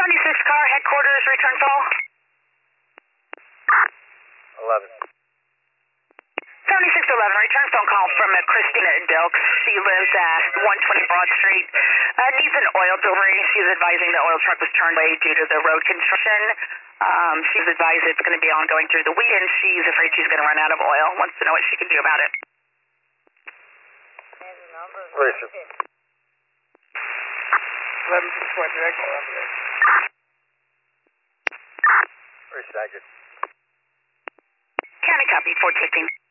76 car, headquarters, return call. 11. 7611, return phone call from Christina Dilks. She lives at 120 Broad Street. Needs an oil delivery. She's advising the oil truck was turned away due to the road construction. She's advised it's going to be ongoing through the weekend. She's afraid she's going to run out of oil. Wants to know what she can do about it. Where is it? 11 direct. Where is that? County copy, 415.